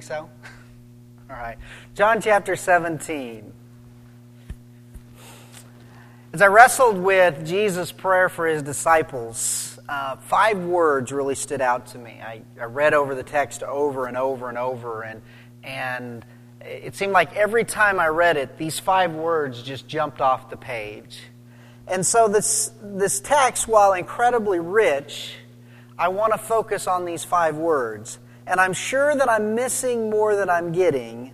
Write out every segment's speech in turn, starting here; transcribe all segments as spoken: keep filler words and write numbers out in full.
think so? All right. John chapter seventeen. As I wrestled with Jesus' prayer for his disciples, uh, five words really stood out to me. I, I read over the text over and over and over, and and it seemed like every time I read it, these five words just jumped off the page. And so this this text, while incredibly rich, I want to focus on these five words. And I'm sure that I'm missing more than I'm getting,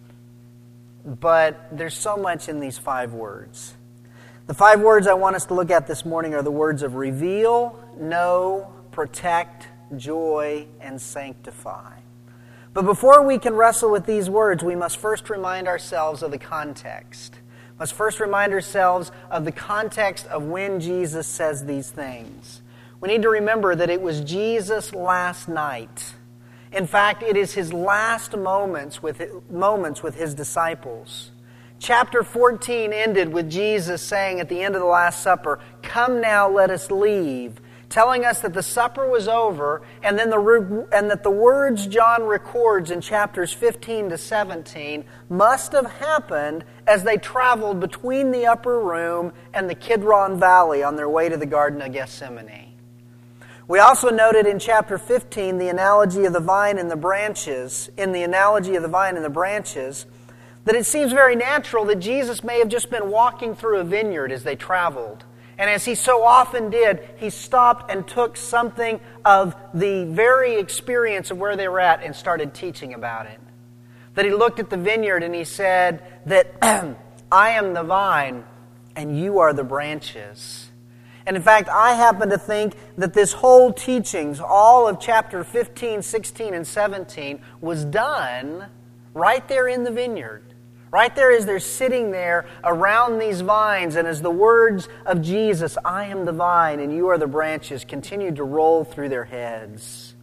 but there's so much in these five words. The five words I want us to look at this morning are the words of reveal, know, protect, joy, and sanctify. But before we can wrestle with these words, we must first remind ourselves of the context. We must first remind ourselves of the context of when Jesus says these things. We need to remember that it was Jesus' last night. In fact, it is his last moments with moments with his disciples. Chapter fourteen ended with Jesus saying at the end of the Last Supper, "Come now, let us leave," telling us that the supper was over, and then the and that the words John records in chapters fifteen to seventeen must have happened as they traveled between the upper room and the Kidron Valley on their way to the Garden of Gethsemane. We also noted in chapter fifteen the analogy of the vine and the branches, in the analogy of the vine and the branches, that it seems very natural that Jesus may have just been walking through a vineyard as they traveled. And as he so often did, he stopped and took something of the very experience of where they were at and started teaching about it. That he looked at the vineyard and he said that, "I am the vine and you are the branches." And in fact, I happen to think that this whole teachings, all of chapter fifteen, sixteen, and seventeen, was done right there in the vineyard. Right there as they're sitting there around these vines, and as the words of Jesus, "I am the vine and you are the branches," continued to roll through their heads.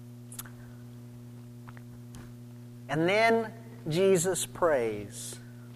And then Jesus prays.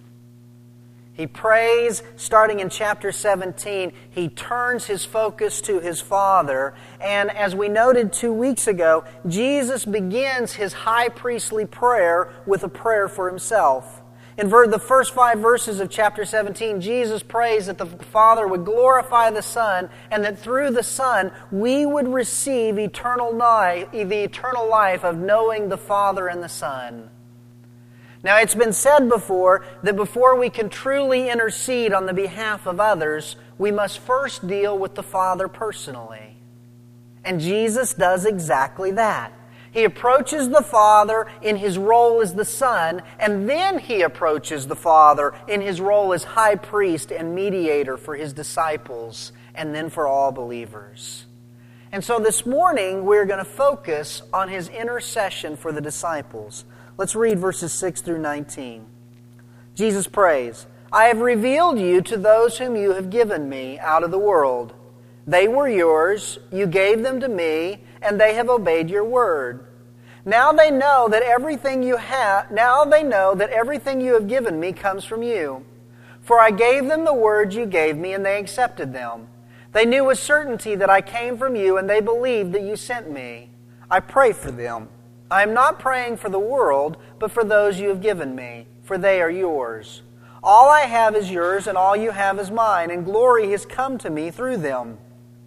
He prays, starting in chapter seventeen, he turns his focus to his Father. And as we noted two weeks ago, Jesus begins his high priestly prayer with a prayer for himself. In the first five verses of chapter seventeen, Jesus prays that the Father would glorify the Son, and that through the Son we would receive eternal life, the eternal life of knowing the Father and the Son. Now, it's been said before that before we can truly intercede on the behalf of others, we must first deal with the Father personally. And Jesus does exactly that. He approaches the Father in his role as the Son, and then he approaches the Father in his role as high priest and mediator for his disciples, and then for all believers. And so this morning, we're going to focus on his intercession for the disciples. Let's read verses six through nineteen. Jesus prays, "I have revealed you to those whom you have given me out of the world. They were yours, you gave them to me, and they have obeyed your word. Now they know that everything you have now they know that everything you have given me comes from you. For I gave them the words you gave me, and they accepted them. They knew with certainty that I came from you, and they believed that you sent me. I pray for them. I am not praying for the world, but for those you have given me, for they are yours. All I have is yours, and all you have is mine, and glory has come to me through them.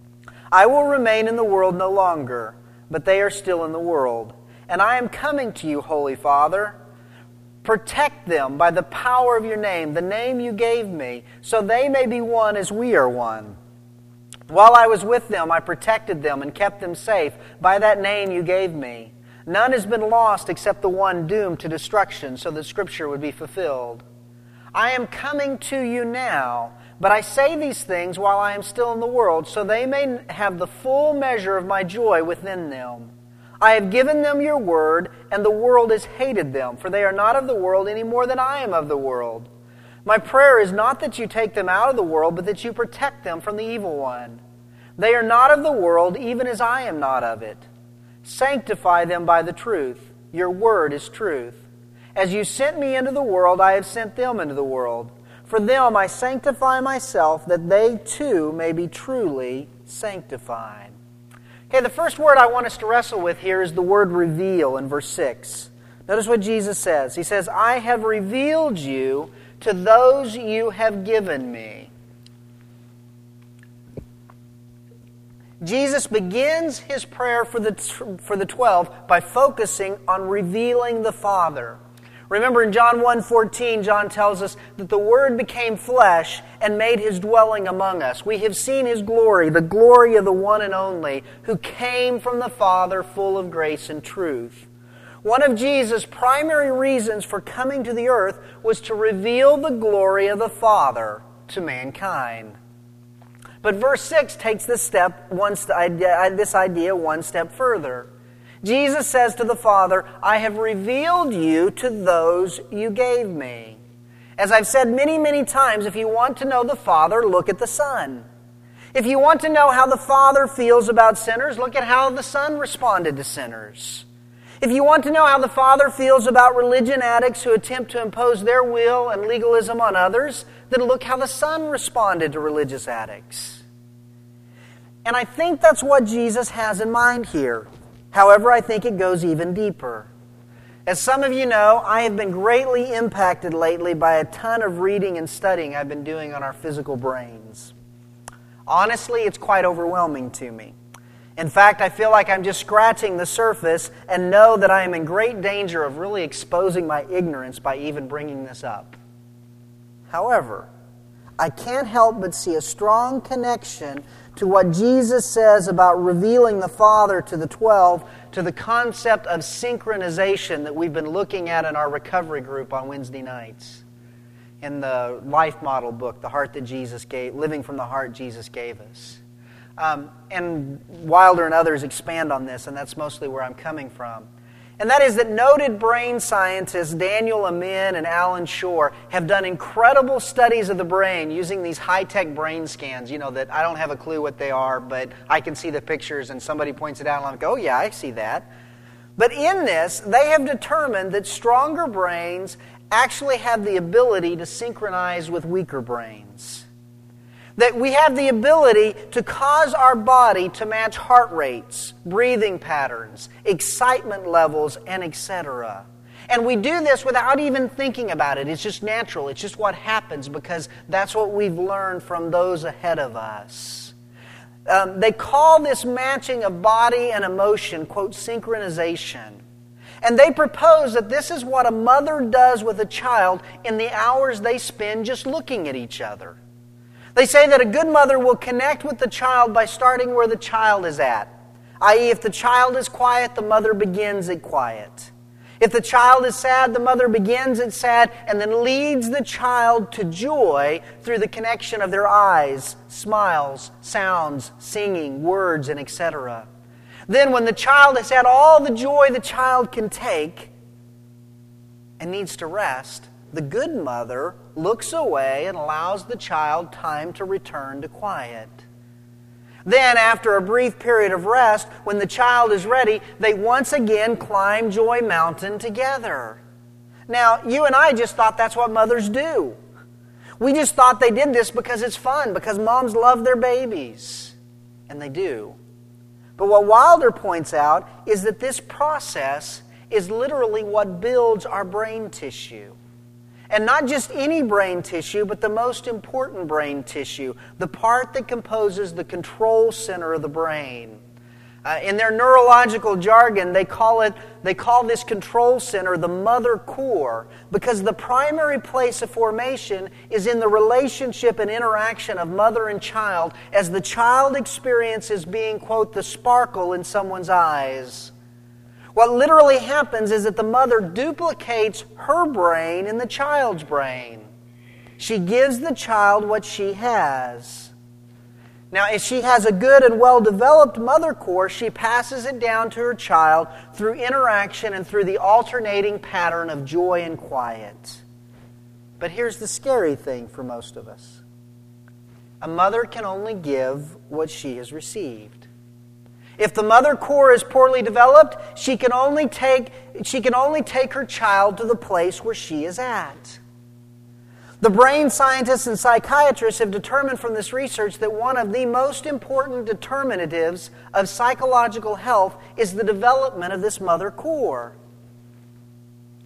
I will remain in the world no longer, but they are still in the world. And I am coming to you, Holy Father. Protect them by the power of your name, the name you gave me, so they may be one as we are one. While I was with them, I protected them and kept them safe by that name you gave me. None has been lost except the one doomed to destruction, so that Scripture would be fulfilled. I am coming to you now, but I say these things while I am still in the world, so they may have the full measure of my joy within them. I have given them your word, and the world has hated them, for they are not of the world any more than I am of the world. My prayer is not that you take them out of the world, but that you protect them from the evil one. They are not of the world, even as I am not of it. Sanctify them by the truth. Your word is truth. As you sent me into the world, I have sent them into the world. For them I sanctify myself, that they too may be truly sanctified." Okay, the first word I want us to wrestle with here is the word reveal in verse six. Notice what Jesus says. He says, I have revealed you to those you have given me. Jesus begins his prayer for the, for the twelve by focusing on revealing the Father. Remember in John one fourteen, John tells us that the Word became flesh and made his dwelling among us. We have seen his glory, the glory of the one and only, who came from the Father full of grace and truth. One of Jesus' primary reasons for coming to the earth was to reveal the glory of the Father to mankind. But verse six takes this step, one st- this idea one step further. Jesus says to the Father, I have revealed you to those you gave me. As I've said many, many times, if you want to know the Father, look at the Son. If you want to know how the Father feels about sinners, look at how the Son responded to sinners. If you want to know how the Father feels about religion addicts who attempt to impose their will and legalism on others, then look how the Son responded to religious addicts. And I think that's what Jesus has in mind here. However, I think it goes even deeper. As some of you know, I have been greatly impacted lately by a ton of reading and studying I've been doing on our physical brains. Honestly, it's quite overwhelming to me. In fact, I feel like I'm just scratching the surface and know that I am in great danger of really exposing my ignorance by even bringing this up. However, I can't help but see a strong connection to what Jesus says about revealing the Father to the twelve, to the concept of synchronization that we've been looking at in our recovery group on Wednesday nights. In the Life Model book, The Heart That Jesus Gave, Living from the Heart Jesus Gave Us. Um, and Wilder and others expand on this, and that's mostly where I'm coming from. And that is that noted brain scientists Daniel Amen and Alan Shore have done incredible studies of the brain using these high-tech brain scans, you know, that I don't have a clue what they are, but I can see the pictures and somebody points it out and I'm like, oh yeah, I see that. But in this, they have determined that stronger brains actually have the ability to synchronize with weaker brains. That we have the ability to cause our body to match heart rates, breathing patterns, excitement levels, and et cetera. And we do this without even thinking about it. It's just natural. It's just what happens because that's what we've learned from those ahead of us. Um, they call this matching of body and emotion, quote, synchronization. And they propose that this is what a mother does with a child in the hours they spend just looking at each other. They say that a good mother will connect with the child by starting where the child is at. that is, if the child is quiet, the mother begins at quiet. If the child is sad, the mother begins at sad and then leads the child to joy through the connection of their eyes, smiles, sounds, singing, words, and et cetera. Then when the child has had all the joy the child can take and needs to rest, the good mother looks away and allows the child time to return to quiet. Then, after a brief period of rest, when the child is ready, they once again climb Joy Mountain together. Now, you and I just thought that's what mothers do. We just thought they did this because it's fun, because moms love their babies. And they do. But what Wilder points out is that this process is literally what builds our brain tissue. And not just any brain tissue, but the most important brain tissue, the part that composes the control center of the brain. Uh, in their neurological jargon, they call it they call this control center the mother core, because the primary place of formation is in the relationship and interaction of mother and child as the child experiences being, quote, the sparkle in someone's eyes. What literally happens is that the mother duplicates her brain in the child's brain. She gives the child what she has. Now, if she has a good and well-developed mother core, she passes it down to her child through interaction and through the alternating pattern of joy and quiet. But here's the scary thing for most of us. A mother can only give what she has received. If the mother core is poorly developed, she can only take she can only take her child to the place where she is at. The brain scientists and psychiatrists have determined from this research that one of the most important determinatives of psychological health is the development of this mother core.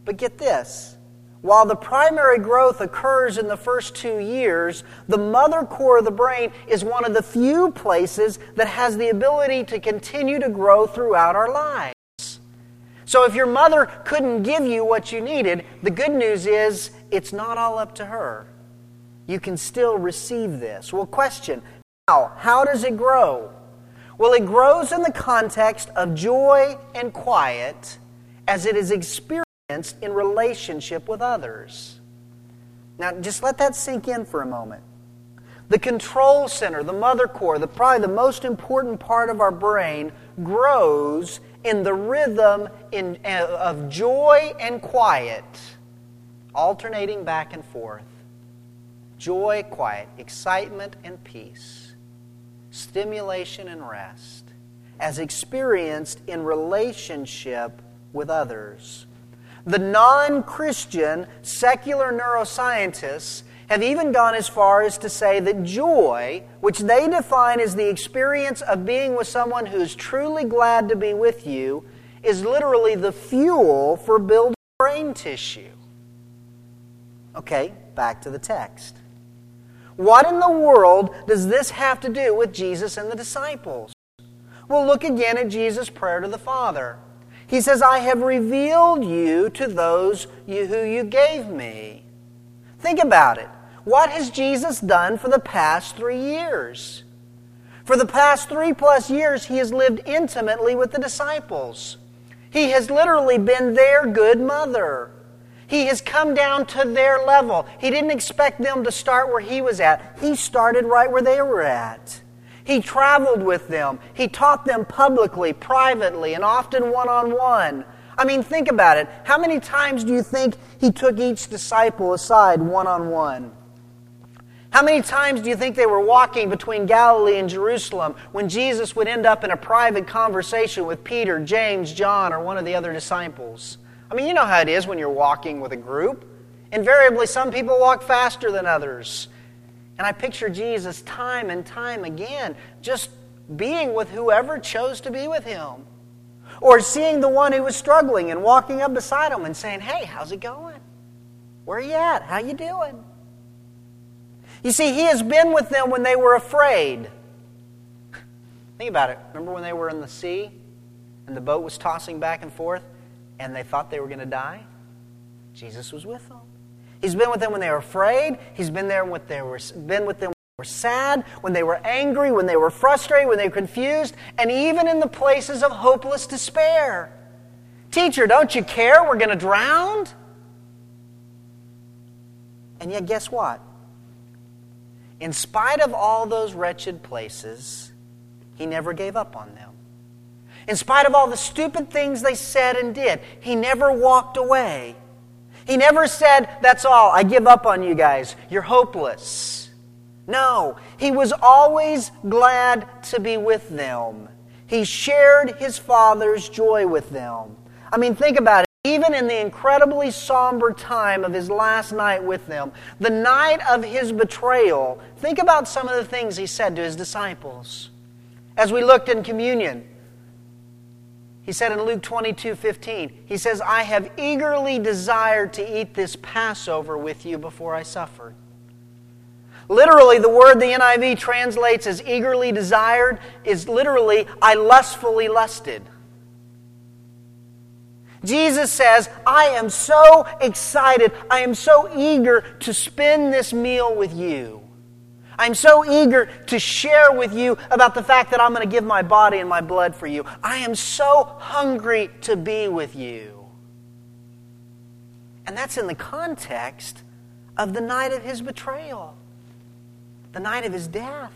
But get this. While the primary growth occurs in the first two years, the mother core of the brain is one of the few places that has the ability to continue to grow throughout our lives. So if your mother couldn't give you what you needed, the good news is it's not all up to her. You can still receive this. Well, question, how? How does it grow? Well, it grows in the context of joy and quiet as it is experienced in relationship with others. Now, just let that sink in for a moment. The control center, the mother core, the probably the most important part of our brain, grows in the rhythm in, uh, of joy and quiet, alternating back and forth. Joy, quiet, excitement and peace, stimulation and rest, as experienced in relationship with others. The non-Christian secular neuroscientists have even gone as far as to say that joy, which they define as the experience of being with someone who's truly glad to be with you, is literally the fuel for building brain tissue. Okay, back to the text. What in the world does this have to do with Jesus and the disciples? Well, look again at Jesus' prayer to the Father. He says, I have revealed you to those you, who you gave me. Think about it. What has Jesus done for the past three years? For the past three plus years, He has lived intimately with the disciples. He has literally been their good mother. He has come down to their level. He didn't expect them to start where He was at. He started right where they were at. He traveled with them. He taught them publicly, privately, and often one-on-one. I mean, think about it. How many times do you think He took each disciple aside one-on-one? How many times do you think they were walking between Galilee and Jerusalem when Jesus would end up in a private conversation with Peter, James, John, or one of the other disciples? I mean, you know how it is when you're walking with a group. Invariably, some people walk faster than others. And I picture Jesus time and time again just being with whoever chose to be with Him. Or seeing the one who was struggling and walking up beside him and saying, hey, how's it going? Where are you at? How you doing? You see, He has been with them when they were afraid. Think about it. Remember when they were in the sea and the boat was tossing back and forth and they thought they were going to die? Jesus was with them. He's been with them when they were afraid. He's been there when they were been with them when they were sad, when they were angry, when they were frustrated, when they were confused, and even in the places of hopeless despair. Teacher, don't you care? We're going to drown? And yet, guess what? In spite of all those wretched places, He never gave up on them. In spite of all the stupid things they said and did, He never walked away. He never said, that's all, I give up on you guys, you're hopeless. No, He was always glad to be with them. He shared His Father's joy with them. I mean, think about it. Even in the incredibly somber time of His last night with them, the night of His betrayal, think about some of the things He said to His disciples. As we looked in communion, He said in Luke twenty-two fifteen, He says, I have eagerly desired to eat this Passover with you before I suffered. Literally, the word the N I V translates as eagerly desired is literally, I lustfully lusted. Jesus says, I am so excited, I am so eager to spend this meal with you. I'm so eager to share with you about the fact that I'm going to give my body and my blood for you. I am so hungry to be with you. And that's in the context of the night of His betrayal, the night of His death.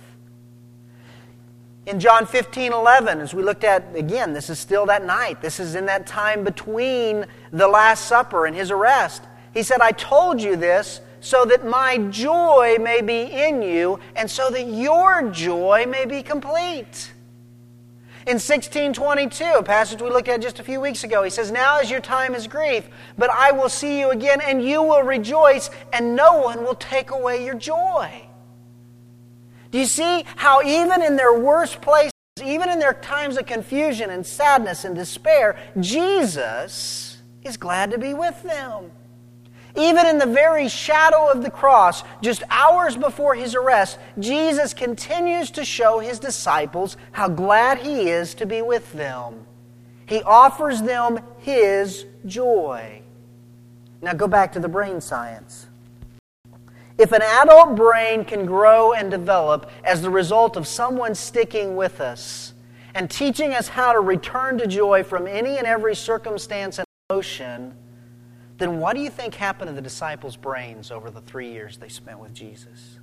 In John fifteen eleven, as we looked at, again, this is still that night. This is in that time between the Last Supper and His arrest. He said, I told you this so that my joy may be in you, and so that your joy may be complete. In sixteen twenty-two, a passage we looked at just a few weeks ago, He says, now is your time is grief, but I will see you again, and you will rejoice, and no one will take away your joy. Do you see how even in their worst places, even in their times of confusion and sadness and despair, Jesus is glad to be with them. Even in the very shadow of the cross, just hours before his arrest, Jesus continues to show his disciples how glad he is to be with them. He offers them his joy. Now go back to the brain science. If an adult brain can grow and develop as the result of someone sticking with us and teaching us how to return to joy from any and every circumstance and emotion, then what do you think happened to the disciples' brains over the three years they spent with Jesus?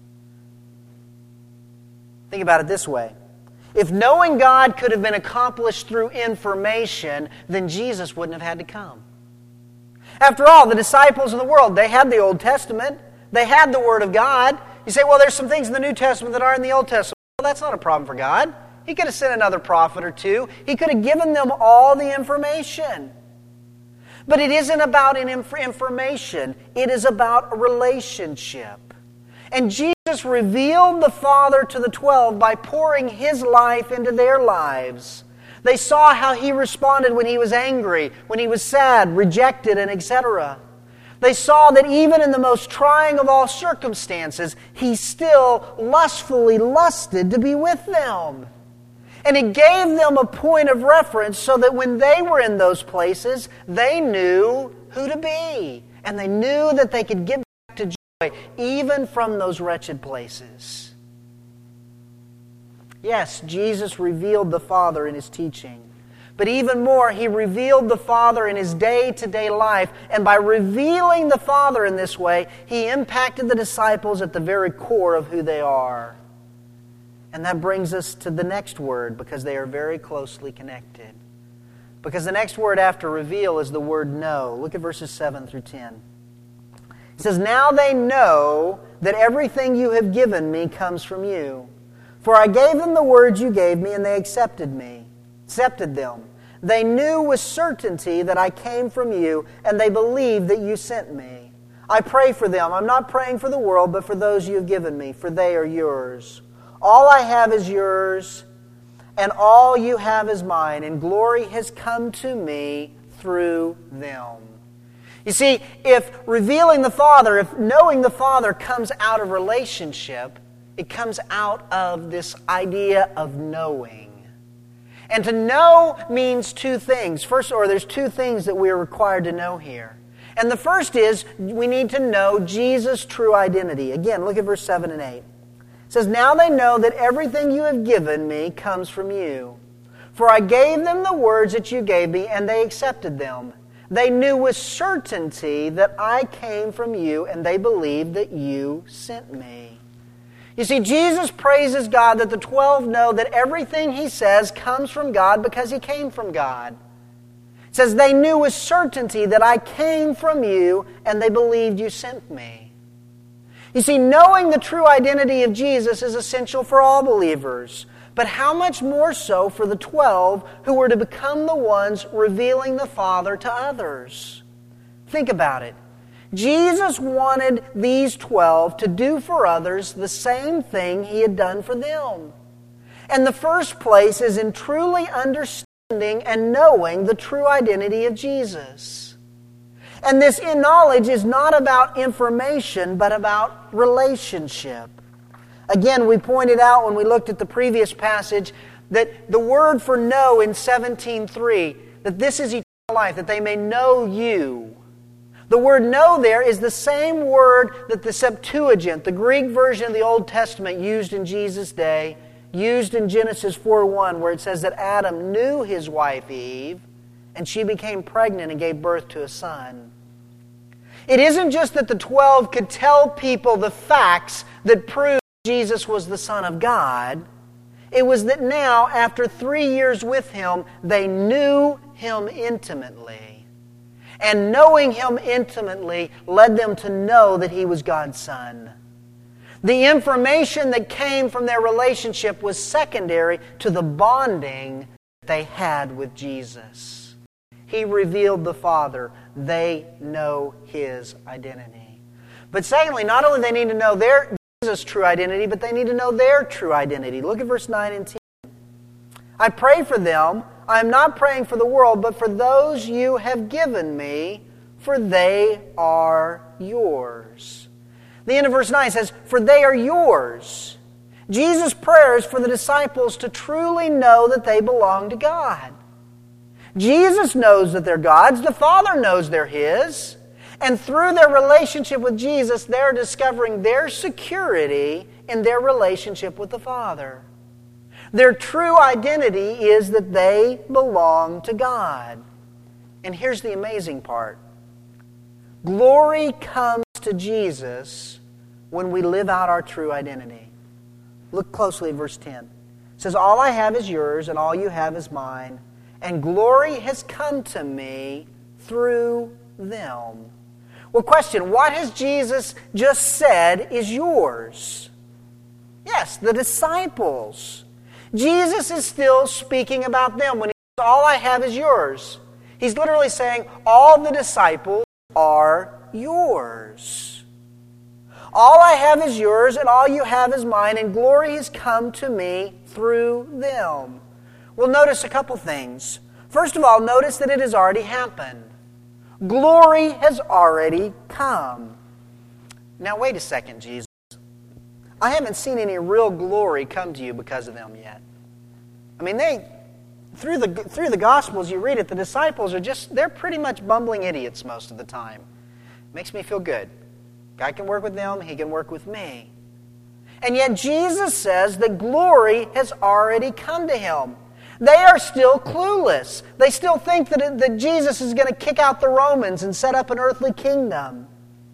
Think about it this way. If knowing God could have been accomplished through information, then Jesus wouldn't have had to come. After all, the disciples of the world, they had the Old Testament. They had the Word of God. You say, well, there's some things in the New Testament that aren't in the Old Testament. Well, that's not a problem for God. He could have sent another prophet or two. He could have given them all the information. But it isn't about an inf- information. It is about a relationship. And Jesus revealed the Father to the twelve by pouring His life into their lives. They saw how He responded when He was angry, when He was sad, rejected, and et cetera. They saw that even in the most trying of all circumstances, He still lustfully lusted to be with them. And it gave them a point of reference so that when they were in those places, they knew who to be. And they knew that they could get back to joy even from those wretched places. Yes, Jesus revealed the Father in His teaching. But even more, He revealed the Father in His day-to-day life. And by revealing the Father in this way, He impacted the disciples at the very core of who they are. And that brings us to the next word, because they are very closely connected. Because the next word after reveal is the word know. Look at verses seven through ten. It says, "Now they know that everything you have given me comes from you. For I gave them the words you gave me, and they accepted me, accepted them. They knew with certainty that I came from you, and they believed that you sent me. I pray for them. I'm not praying for the world, but for those you have given me, for they are yours. All I have is yours, and all you have is mine, and glory has come to me through them." You see, if revealing the Father, if knowing the Father comes out of relationship, it comes out of this idea of knowing. And to know means two things. First, or there's two things that we are required to know here. And the first is, we need to know Jesus' true identity. Again, look at verse seven and eight. It says, "Now they know that everything you have given me comes from you. For I gave them the words that you gave me, and they accepted them. They knew with certainty that I came from you, and they believed that you sent me." You see, Jesus praises God that the twelve know that everything He says comes from God because He came from God. It says, "They knew with certainty that I came from you, and they believed you sent me." You see, knowing the true identity of Jesus is essential for all believers. But how much more so for the twelve who were to become the ones revealing the Father to others? Think about it. Jesus wanted these twelve to do for others the same thing He had done for them. And the first place is in truly understanding and knowing the true identity of Jesus. And this knowledge is not about information, but about relationship. Again, we pointed out when we looked at the previous passage that the word for know in seventeen three, that this is eternal life, that they may know you. The word know there is the same word that the Septuagint, the Greek version of the Old Testament, used in Jesus' day, used in Genesis four one, where it says that Adam knew his wife Eve, and she became pregnant and gave birth to a son. It isn't just that the twelve could tell people the facts that proved Jesus was the Son of God. It was that now, after three years with Him, they knew Him intimately. And knowing Him intimately led them to know that He was God's Son. The information that came from their relationship was secondary to the bonding that they had with Jesus. He revealed the Father. They know His identity. But secondly, not only do they need to know their Jesus' true identity, but they need to know their true identity. Look at verse nine and ten. "I pray for them. I am not praying for the world, but for those you have given me, for they are yours. The end of verse nine says, for they are yours. Jesus' prayer is for the disciples to truly know that they belong to God. Jesus knows that they're God's. The Father knows they're His. And through their relationship with Jesus, they're discovering their security in their relationship with the Father. Their true identity is that they belong to God. And here's the amazing part. Glory comes to Jesus when we live out our true identity. Look closely at verse ten. It says, all I have is yours, and all you have is mine. And glory has come to me through them. Well, question, what has Jesus just said is yours? Yes, the disciples. Jesus is still speaking about them when he says, all I have is yours. He's literally saying, all the disciples are yours. All I have is yours, and all you have is mine, and glory has come to me through them. Well, notice a couple things. First of all, notice that it has already happened. Glory has already come. Now, wait a second, Jesus. I haven't seen any real glory come to you because of them yet. I mean, they through the through the Gospels, you read it, the disciples are just, they're pretty much bumbling idiots most of the time. Makes me feel good. God can work with them, He can work with me. And yet Jesus says that glory has already come to Him. They are still clueless. They still think that, that Jesus is going to kick out the Romans and set up an earthly kingdom.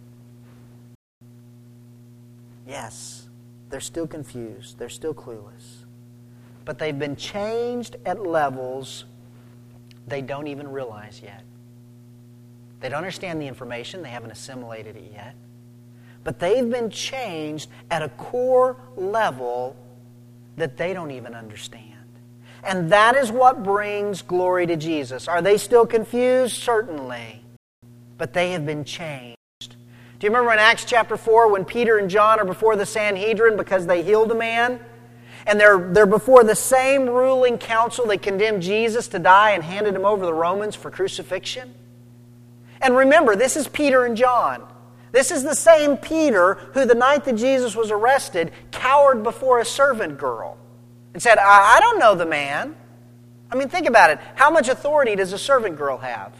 Yes, they're still confused. They're still clueless. But they've been changed at levels they don't even realize yet. They don't understand the information. They haven't assimilated it yet. But they've been changed at a core level that they don't even understand. And that is what brings glory to Jesus. Are they still confused? Certainly. But they have been changed. Do you remember in Acts chapter four when Peter and John are before the Sanhedrin because they healed a man? And they're, they're before the same ruling council that condemned Jesus to die and handed him over to the Romans for crucifixion? And remember, this is Peter and John. This is the same Peter who the night that Jesus was arrested cowered before a servant girl and said, I, I don't know the man. I mean, think about it. How much authority does a servant girl have?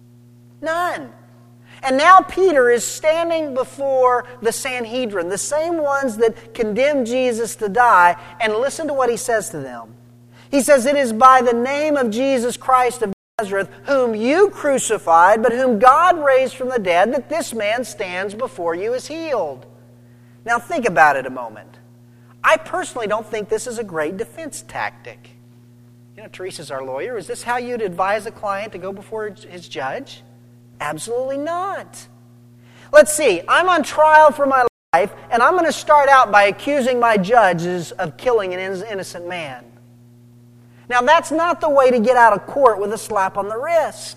None. And now Peter is standing before the Sanhedrin, the same ones that condemned Jesus to die, and listen to what he says to them. He says, it is by the name of Jesus Christ of Nazareth, whom you crucified, but whom God raised from the dead, that this man stands before you as healed. Now think about it a moment. I personally don't think this is a great defense tactic. You know, Teresa's our lawyer. Is this how you'd advise a client to go before his judge? Absolutely not. Let's see, I'm on trial for my life, and I'm going to start out by accusing my judges of killing an innocent man. Now, that's not the way to get out of court with a slap on the wrist.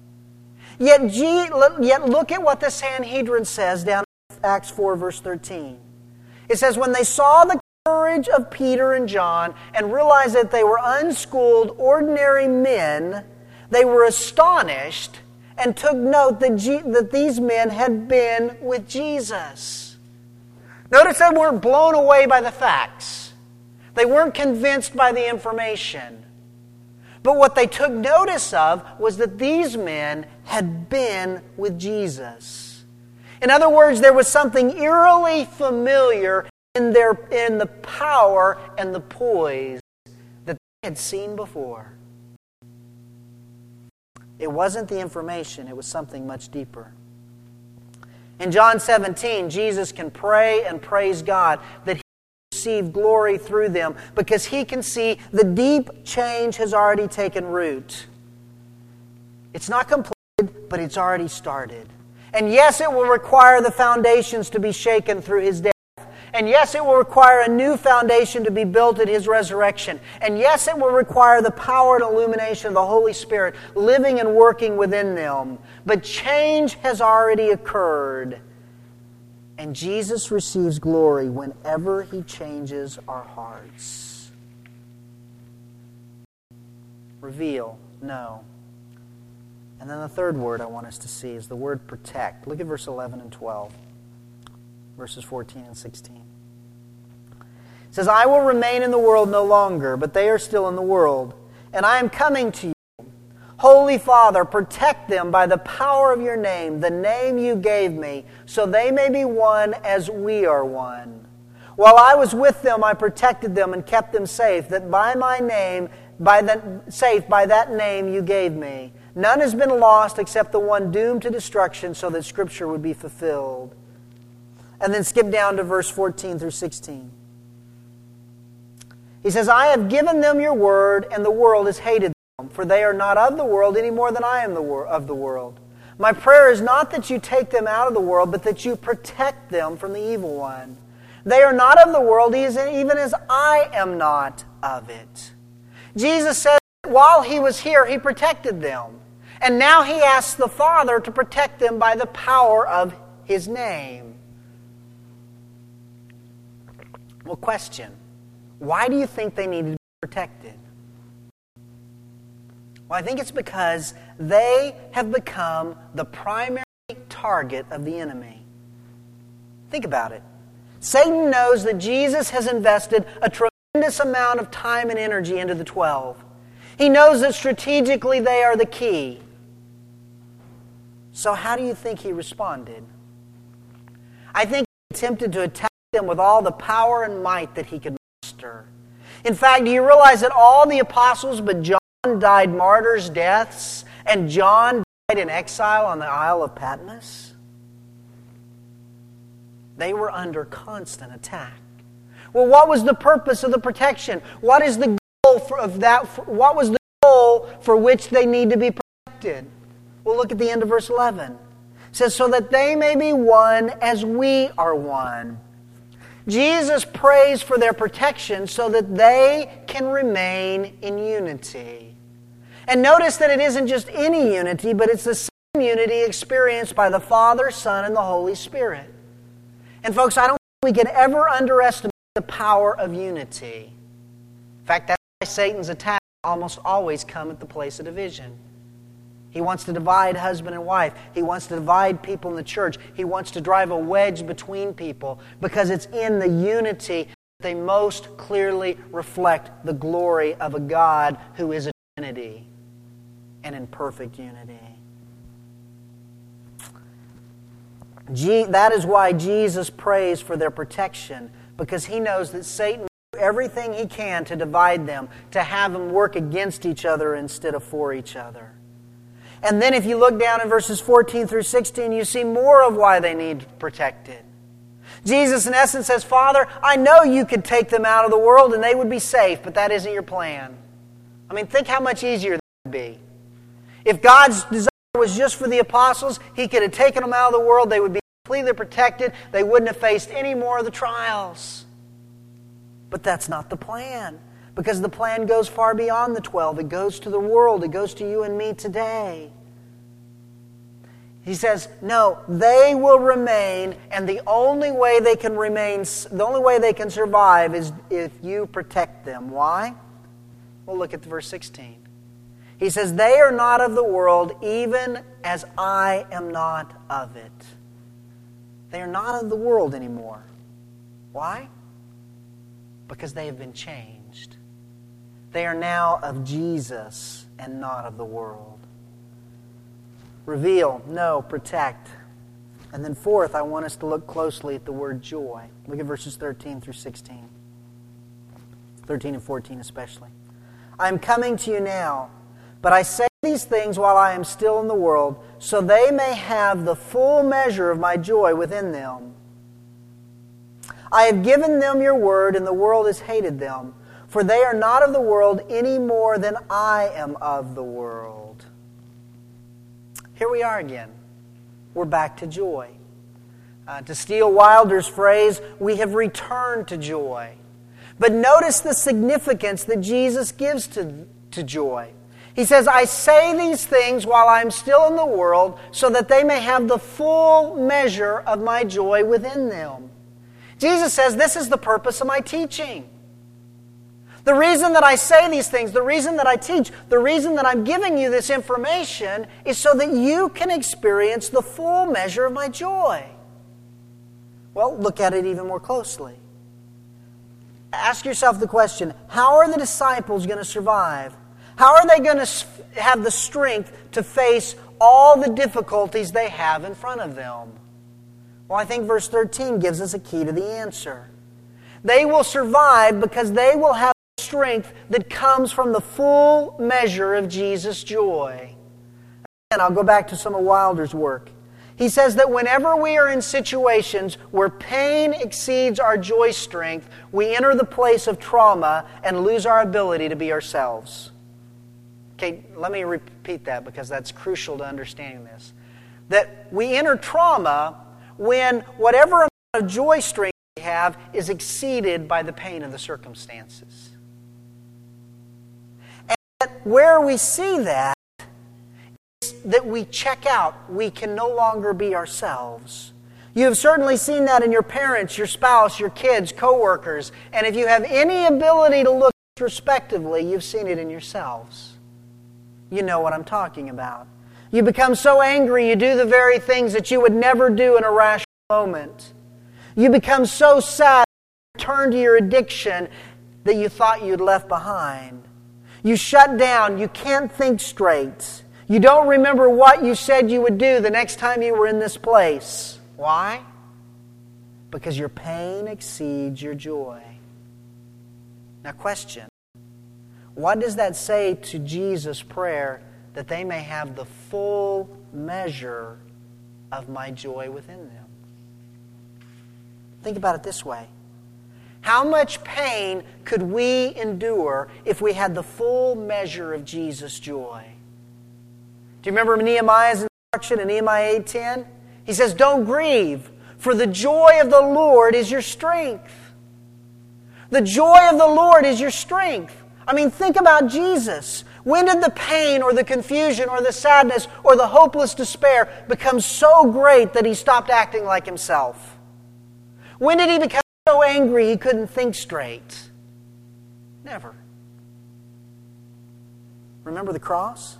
Yet, yet look at what the Sanhedrin says down in Acts four, verse thirteen. It says, when they saw the courage of Peter and John and realized that they were unschooled, ordinary men, they were astonished and took note that, G- that these men had been with Jesus. Notice they weren't blown away by the facts. They weren't convinced by the information. But what they took notice of was that these men had been with Jesus. In other words, there was something eerily familiar in their in the power and the poise that they had seen before. It wasn't the information, it was something much deeper. In John seventeen, Jesus can pray and praise God that He will receive glory through them because He can see the deep change has already taken root. It's not completed, but it's already started. And yes, it will require the foundations to be shaken through His death. And yes, it will require a new foundation to be built at His resurrection. And yes, it will require the power and illumination of the Holy Spirit living and working within them. But change has already occurred. And Jesus receives glory whenever He changes our hearts. Reveal, no. And then the third word I want us to see is the word protect. Look at verse eleven and twelve. Verses fourteen and sixteen. It says, I will remain in the world no longer, but they are still in the world, and I am coming to you. Holy Father, protect them by the power of your name, the name you gave me, so they may be one as we are one. While I was with them, I protected them and kept them safe, that by my name, by the, safe by that name you gave me. None has been lost except the one doomed to destruction, so that Scripture would be fulfilled. And then skip down to verse fourteen through sixteen. He says, I have given them your word, and the world has hated them, for they are not of the world any more than I am the wor- of the world. My prayer is not that you take them out of the world, but that you protect them from the evil one. They are not of the world, even as I am not of it. Jesus said while he was here, he protected them. And now he asks the Father to protect them by the power of his name. Well, question. Why do you think they needed to be protected? Well, I think it's because they have become the primary target of the enemy. Think about it. Satan knows that Jesus has invested a tremendous amount of time and energy into the twelve. He knows that strategically they are the key. So how do you think he responded? I think he attempted to attack them with all the power and might that he could muster. In fact, do you realize that all the apostles but John died martyrs' deaths, and John died in exile on the Isle of Patmos? They were under constant attack. Well, what was the purpose of the protection? What is the goal for, of that? For, what was the goal for which they need to be protected? Well, look at the end of verse eleven. It says, so that they may be one as we are one. Jesus prays for their protection so that they can remain in unity. And notice that it isn't just any unity, but it's the same unity experienced by the Father, Son, and the Holy Spirit. And folks, I don't think we can ever underestimate the power of unity. In fact, that's why Satan's attacks almost always come at the place of division. He wants to divide husband and wife. He wants to divide people in the church. He wants to drive a wedge between people because it's in the unity that they most clearly reflect the glory of a God who is a Trinity and in perfect unity. That is why Jesus prays for their protection, because he knows that Satan will do everything he can to divide them, to have them work against each other instead of for each other. And then if you look down in verses fourteen through sixteen, you see more of why they need protected. Jesus, in essence, says, Father, I know you could take them out of the world and they would be safe, but that isn't your plan. I mean, think how much easier that would be. If God's desire was just for the apostles, he could have taken them out of the world. They would be completely protected. They wouldn't have faced any more of the trials. But that's not the plan, because the plan goes far beyond the twelve. It goes to the world. It goes to you and me today. He says, no, they will remain, and the only way they can remain, the only way they can survive is if you protect them. Why? Well, look at verse sixteen. He says, they are not of the world, even as I am not of it. They are not of the world anymore. Why? Because they have been changed. They are now of Jesus and not of the world. Reveal, no, protect. And then fourth, I want us to look closely at the word joy. Look at verses thirteen through sixteen. thirteen and fourteen especially. I am coming to you now, but I say these things while I am still in the world, so they may have the full measure of my joy within them. I have given them your word, and the world has hated them, for they are not of the world any more than I am of the world. Here we are again. We're back to joy. Uh, to steal Wilder's phrase, we have returned to joy. But notice the significance that Jesus gives to, to joy. He says, I say these things while I am still in the world, so that they may have the full measure of my joy within them. Jesus says, this is the purpose of my teaching. The reason that I say these things, the reason that I teach, the reason that I'm giving you this information is so that you can experience the full measure of my joy. Well, look at it even more closely. Ask yourself the question, how are the disciples going to survive? How are they going to have the strength to face all the difficulties they have in front of them? Well, I think verse thirteen gives us a key to the answer. They will survive because they will have strength that comes from the full measure of Jesus' joy. And I'll go back to some of Wilder's work. He says that whenever we are in situations where pain exceeds our joy strength, we enter the place of trauma and lose our ability to be ourselves. Okay, let me repeat that because that's crucial to understanding this. That we enter trauma when whatever amount of joy strength we have is exceeded by the pain of the circumstances. And where we see that is that we check out. We can no longer be ourselves. You have certainly seen that in your parents, your spouse, your kids, co-workers. And if you have any ability to look introspectively, you've seen it in yourselves. You know what I'm talking about. You become so angry you do the very things that you would never do in a rational moment. You become so sad you turn to your addiction that you thought you'd left behind. You shut down. You can't think straight. You don't remember what you said you would do the next time you were in this place. Why? Because your pain exceeds your joy. Now question. What does that say to Jesus' prayer that they may have the full measure of my joy within them? Think about it this way. How much pain could we endure if we had the full measure of Jesus' joy? Do you remember Nehemiah's instruction in Nehemiah eight ten? He says, don't grieve, for the joy of the Lord is your strength. The joy of the Lord is your strength. I mean, think about Jesus. When did the pain or the confusion or the sadness or the hopeless despair become so great that he stopped acting like himself? When did he become so angry he couldn't think straight? Never. Remember the cross?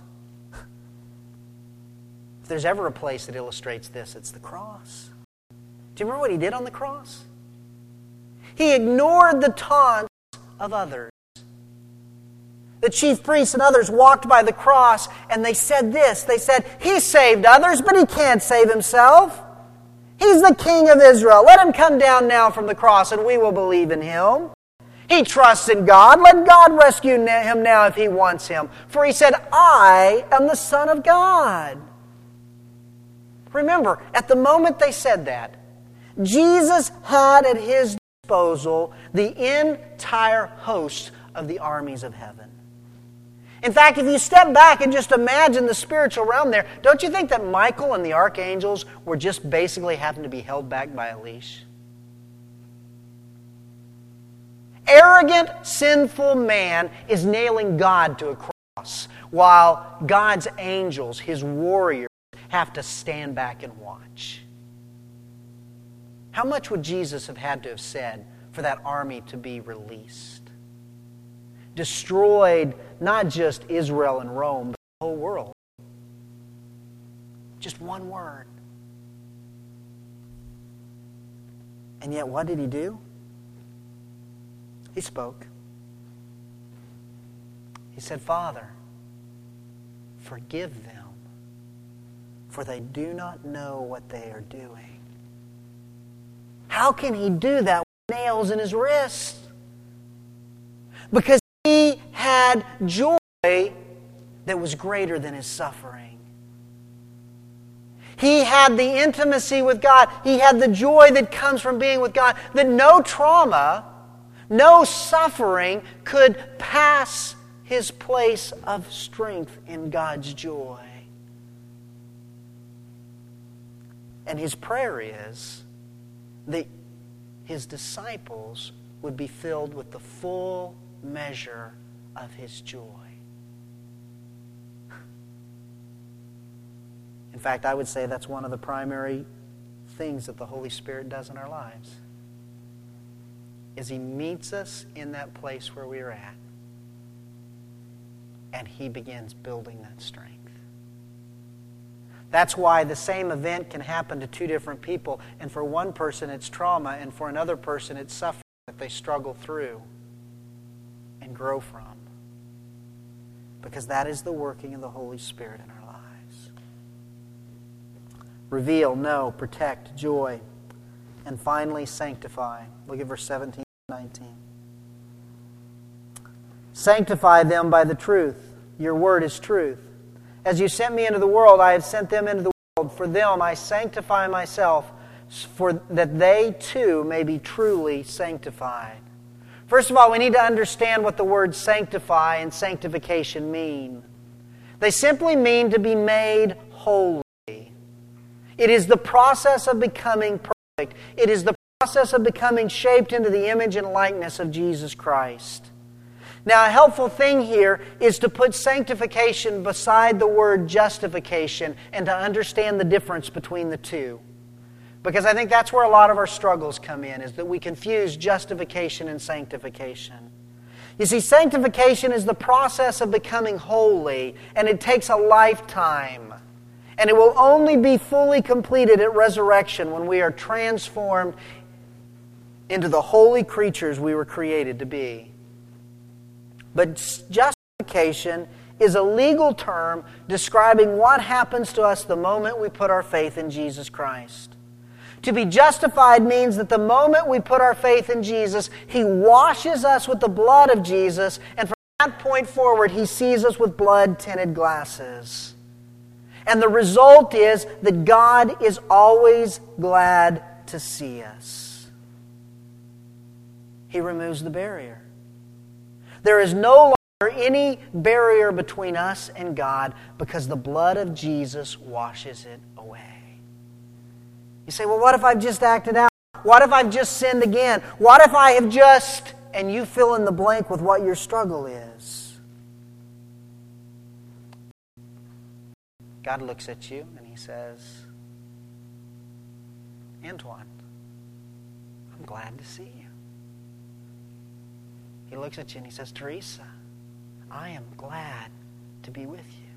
If there's ever a place that illustrates this, it's the cross. Do you remember what he did on the cross? He ignored the taunts of others. The chief priests and others walked by the cross and they said this. They said, he saved others, but he can't save himself. He's the King of Israel. Let him come down now from the cross and we will believe in him. He trusts in God. Let God rescue him now if he wants him. For he said, I am the Son of God. Remember, at the moment they said that, Jesus had at his disposal the entire host of the armies of heaven. In fact, if you step back and just imagine the spiritual realm there, don't you think that Michael and the archangels were just basically having to be held back by a leash? Arrogant, sinful man is nailing God to a cross, while God's angels, his warriors, have to stand back and watch. How much would Jesus have had to have said for that army to be released? Destroyed not just Israel and Rome, but the whole world. Just one word. And yet what did he do? He spoke. He said, Father, forgive them, for they do not know what they are doing. How can he do that with nails in his wrist? Because he had joy that was greater than his suffering. He had the intimacy with God. He had the joy that comes from being with God, that no trauma, no suffering could pass his place of strength in God's joy. And his prayer is that his disciples would be filled with the full measure of his joy. In fact, I would say that's one of the primary things that the Holy Spirit does in our lives. is He meets us in that place where we are at, and He begins building that strength. That's why the same event can happen to two different people, and for one person it's trauma, and for another person it's suffering that they struggle through and grow from. Because that is the working of the Holy Spirit in our lives. Reveal, know, protect, joy, and finally sanctify. Look at verse seventeen and nineteen. Sanctify them by the truth. Your word is truth. As you sent me into the world, I have sent them into the world. For them I sanctify myself, for that they too may be truly sanctified. First of all, we need to understand what the words sanctify and sanctification mean. They simply mean to be made holy. It is the process of becoming perfect. It is the process of becoming shaped into the image and likeness of Jesus Christ. Now, a helpful thing here is to put sanctification beside the word justification and to understand the difference between the two. Because I think that's where a lot of our struggles come in, is that we confuse justification and sanctification. You see, sanctification is the process of becoming holy, and it takes a lifetime. And it will only be fully completed at resurrection when we are transformed into the holy creatures we were created to be. But justification is a legal term describing what happens to us the moment we put our faith in Jesus Christ. To be justified means that the moment we put our faith in Jesus, He washes us with the blood of Jesus, and from that point forward, He sees us with blood-tinted glasses. And the result is that God is always glad to see us. He removes the barrier. There is no longer any barrier between us and God because the blood of Jesus washes it away. You say, well, what if I've just acted out? What if I've just sinned again? What if I have just... And you fill in the blank with what your struggle is. God looks at you and He says, Antoine, I'm glad to see you. He looks at you and He says, Teresa, I am glad to be with you.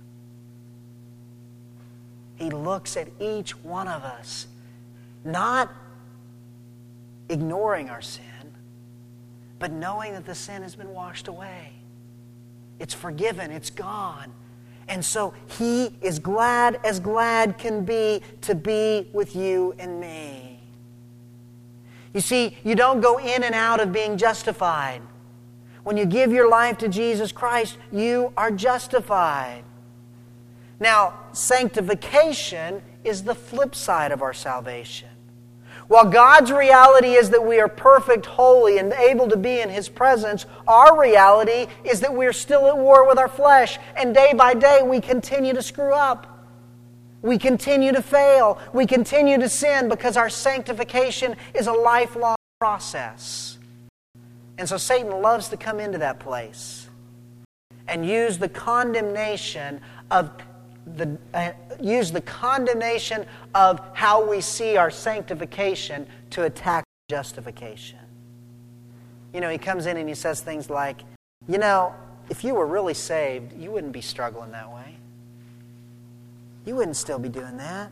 He looks at each one of us, not ignoring our sin, but knowing that the sin has been washed away. It's forgiven. It's gone. And so He is glad as glad can be to be with you and me. You see, you don't go in and out of being justified. When you give your life to Jesus Christ, you are justified. Now, sanctification is the flip side of our salvation. While God's reality is that we are perfect, holy, and able to be in His presence, our reality is that we are still at war with our flesh, and day by day we continue to screw up. We continue to fail. We continue to sin because our sanctification is a lifelong process. And so Satan loves to come into that place and use the condemnation of the uh, use the condemnation of how we see our sanctification to attack justification. You know, he comes in and he says things like, you know, if you were really saved, you wouldn't be struggling that way. You wouldn't still be doing that.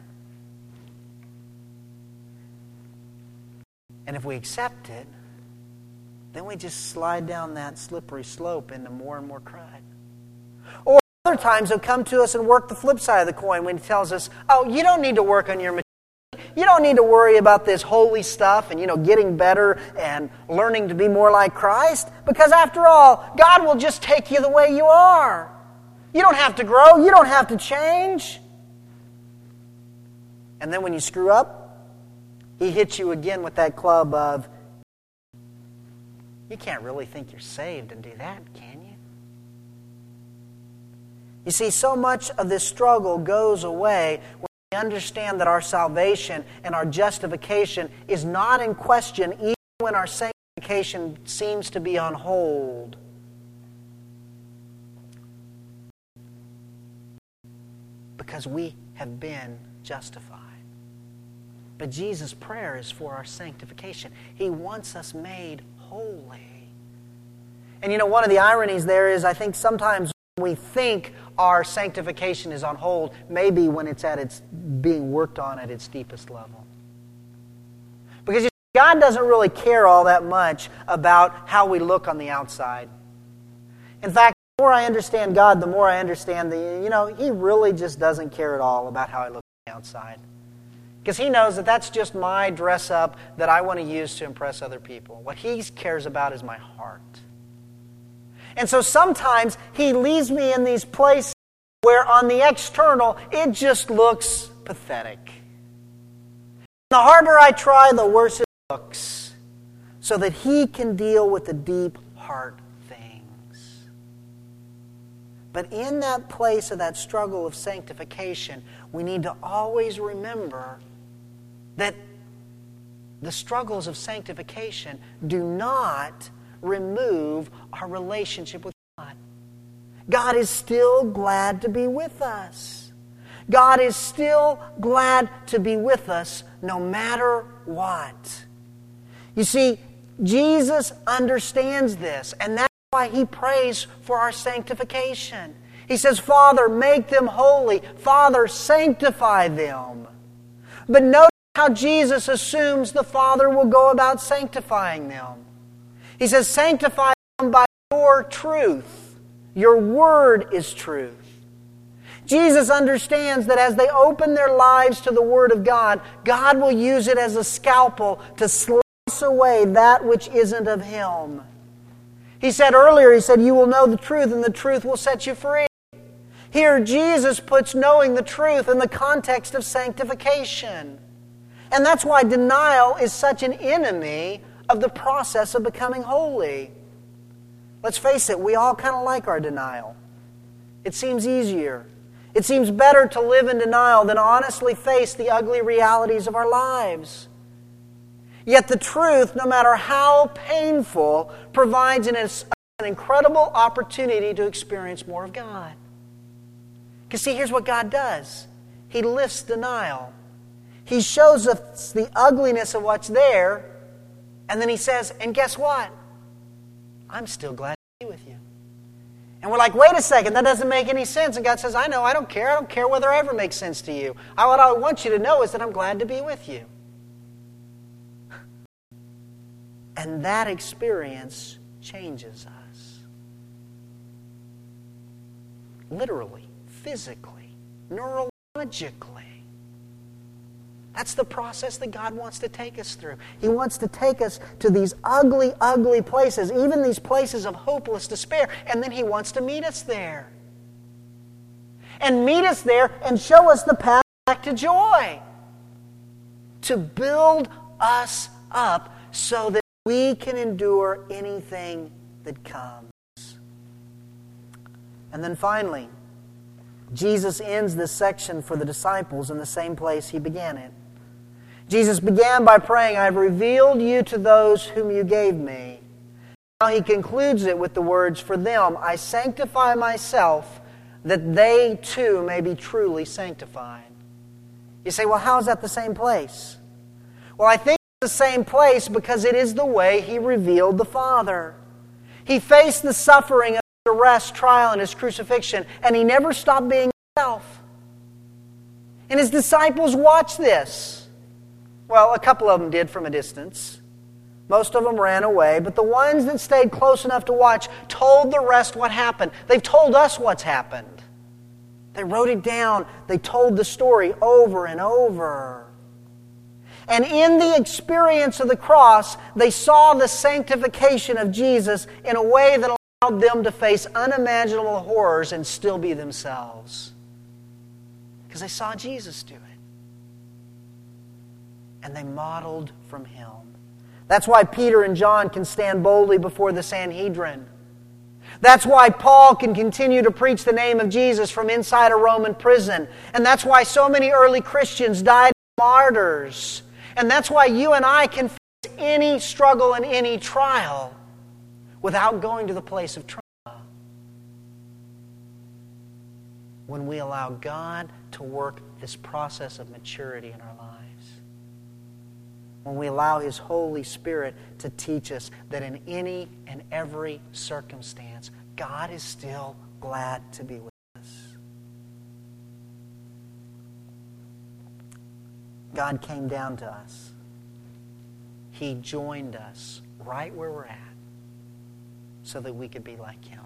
And if we accept it, then we just slide down that slippery slope into more and more crud. Or other times he'll come to us and work the flip side of the coin when he tells us, oh, you don't need to work on your maturity. You don't need to worry about this holy stuff and, you know, getting better and learning to be more like Christ. Because after all, God will just take you the way you are. You don't have to grow. You don't have to change. And then when you screw up, He hits you again with that club of, you can't really think you're saved and do that, can you? You see, so much of this struggle goes away when we understand that our salvation and our justification is not in question even when our sanctification seems to be on hold. Because we have been justified. But Jesus' prayer is for our sanctification. He wants us made holy. And you know, one of the ironies there is I think sometimes we think our sanctification is on hold, maybe when it's at its being worked on at its deepest level. Because you see, God doesn't really care all that much about how we look on the outside. In fact, the more I understand God, the more I understand the, you know, He really just doesn't care at all about how I look on the outside. Because He knows that that's just my dress up that I want to use to impress other people. What He cares about is my heart. And so sometimes He leaves me in these places where on the external, it just looks pathetic. The harder I try, the worse it looks, so that He can deal with the deep heart things. But in that place of that struggle of sanctification, we need to always remember that the struggles of sanctification do not remove our relationship with God. God is still glad to be with us. God is still glad to be with us no matter what. You see, Jesus understands this, and that's why He prays for our sanctification. He says, Father, make them holy. Father, sanctify them. But notice how Jesus assumes the Father will go about sanctifying them. He says, sanctify them by your truth. Your word is truth. Jesus understands that as they open their lives to the Word of God, God will use it as a scalpel to slice away that which isn't of Him. He said earlier, He said, you will know the truth and the truth will set you free. Here, Jesus puts knowing the truth in the context of sanctification. And that's why denial is such an enemy of the process of becoming holy. Let's face it, we all kind of like our denial. It seems easier. It seems better to live in denial than honestly face the ugly realities of our lives. Yet the truth, no matter how painful, provides an, an incredible opportunity to experience more of God. Because see, here's what God does. He lifts denial. He shows us the ugliness of what's there, and then He says, and guess what? I'm still glad to be with you. And we're like, wait a second, that doesn't make any sense. And God says, I know, I don't care. I don't care whether it ever makes sense to you. I, what I want you to know is that I'm glad to be with you. And that experience changes us. Literally, physically, neurologically. That's the process that God wants to take us through. He wants to take us to these ugly, ugly places, even these places of hopeless despair, and then He wants to meet us there. And meet us there and show us the path back to joy. To build us up so that we can endure anything that comes. And then finally, Jesus ends this section for the disciples in the same place He began it. Jesus began by praying, I have revealed you to those whom you gave me. Now He concludes it with the words, for them I sanctify myself, that they too may be truly sanctified. You say, well, how is that the same place? Well, I think it's the same place because it is the way He revealed the Father. He faced the suffering of His arrest, trial, and His crucifixion, and He never stopped being Himself. And His disciples watched this. Well, a couple of them did from a distance. Most of them ran away, but the ones that stayed close enough to watch told the rest what happened. They've told us what's happened. They wrote it down. They told the story over and over. And in the experience of the cross, they saw the sanctification of Jesus in a way that allowed them to face unimaginable horrors and still be themselves. Because they saw Jesus do it. And they modeled from Him. That's why Peter and John can stand boldly before the Sanhedrin. That's why Paul can continue to preach the name of Jesus from inside a Roman prison. And that's why so many early Christians died as martyrs. And that's why you and I can face any struggle and any trial without going to the place of trauma. When we allow God to work this process of maturity in our lives. when we allow His Holy Spirit to teach us that in any and every circumstance, God is still glad to be with us. God came down to us. He joined us right where we're at so that we could be like Him.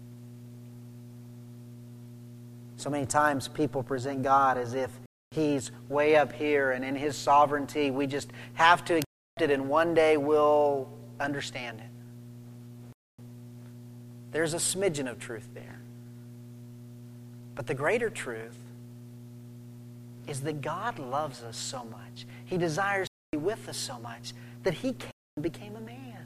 So many times people present God as if He's way up here and in His sovereignty we just have to accept it and one day we'll understand it. There's a smidgen of truth there. But the greater truth is that God loves us so much. He desires to be with us so much that He came and became a man.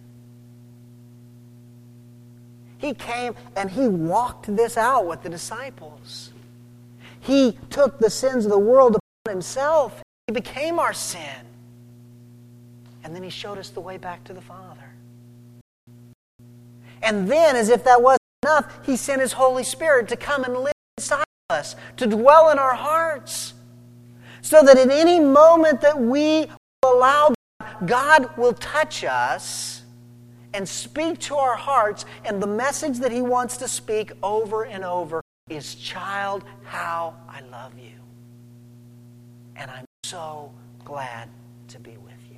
He came and He walked this out with the disciples. He took the sins of the world upon Himself. He became our sin. And then He showed us the way back to the Father. And then, as if that wasn't enough, He sent His Holy Spirit to come and live inside of us, to dwell in our hearts, so that at any moment that we allow God, God will touch us and speak to our hearts, and the message that He wants to speak over and over is, child, how I love you. And I'm so glad to be with you.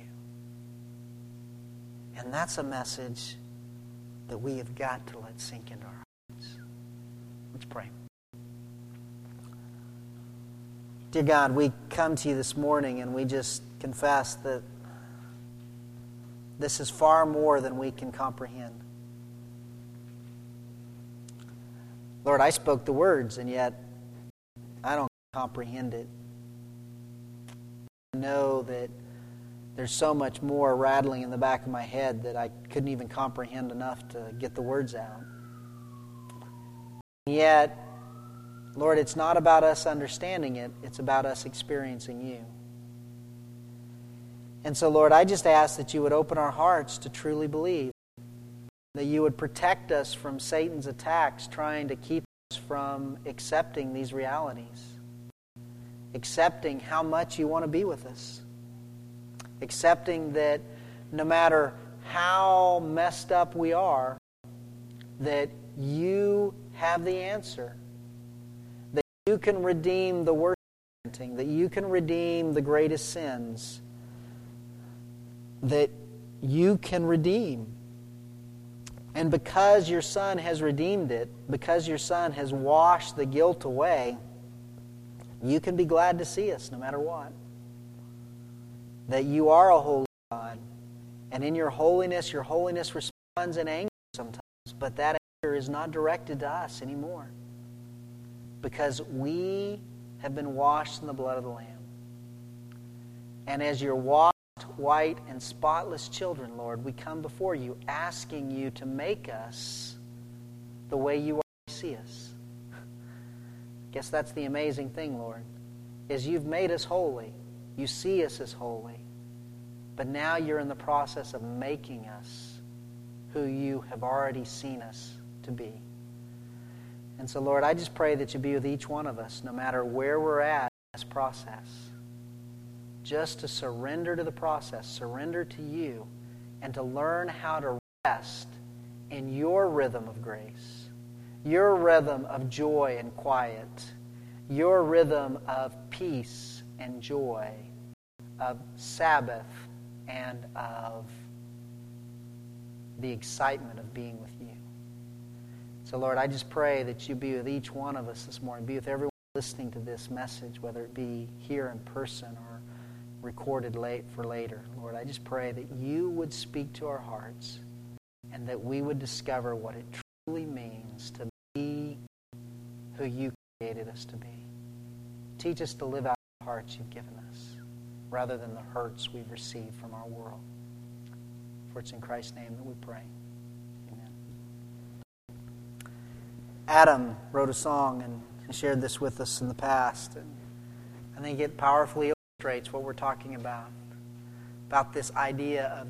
And that's a message that we have got to let sink into our hearts. Let's pray. Dear God, we come to You this morning and we just confess that this is far more than we can comprehend. Lord, I spoke the words, and yet I don't comprehend it. I know that there's so much more rattling in the back of my head that I couldn't even comprehend enough to get the words out. And yet, Lord, it's not about us understanding it. It's about us experiencing You. And so, Lord, I just ask that You would open our hearts to truly believe, that You would protect us from Satan's attacks trying to keep us from accepting these realities, accepting how much You want to be with us, accepting that no matter how messed up we are, that You have the answer, that You can redeem the worst parenting, that You can redeem the greatest sins, that You can redeem. And because Your Son has redeemed it, because Your Son has washed the guilt away, You can be glad to see us no matter what. That You are a holy God. And in Your holiness, Your holiness responds in anger sometimes. But that anger is not directed to us anymore. Because we have been washed in the blood of the Lamb. And as Your washed, white, and spotless children, Lord, we come before You asking You to make us the way You already see us. I guess that's the amazing thing, Lord, is You've made us holy. You see us as holy. But now You're in the process of making us who You have already seen us to be. And so, Lord, I just pray that You be with each one of us, no matter where we're at in this process. Just to surrender to the process, surrender to You, and to learn how to rest in Your rhythm of grace, Your rhythm of joy and quiet, Your rhythm of peace and joy, of Sabbath and of the excitement of being with You. So, Lord, I just pray that You be with each one of us this morning, be with everyone listening to this message, whether it be here in person or recorded late for later. Lord, I just pray that You would speak to our hearts and that we would discover what it truly means to be who You created us to be. Teach us to live out the hearts You've given us rather than the hurts we've received from our world. For it's in Christ's name that we pray. Amen. Adam wrote a song and shared this with us in the past. And I think it powerfully illustrates what we're talking about. About this idea of